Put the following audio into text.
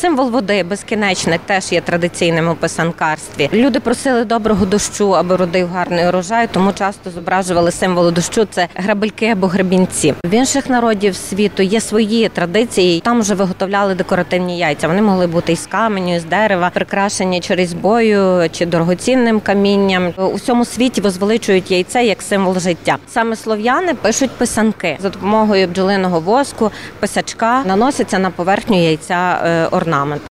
Символ води, безкінечник, теж є традиційним у писанкарстві. Люди просили доброго дощу, аби родив гарний урожай, тому часто зображували символи дощу – це грабельки або гребінці. В інших народів світу є свої традиції. Там вже виготовляли декоративні яйця. Вони могли бути із каменю, із дерева, прикрашені чи різьбою, чи дорогоцінним камінням. У всьому світі возвеличують яйце як символ життя. Саме слов'яни пишуть писанки. За допомогою бджолиного воску, писачка наноситься на поверхню яйця орнамент.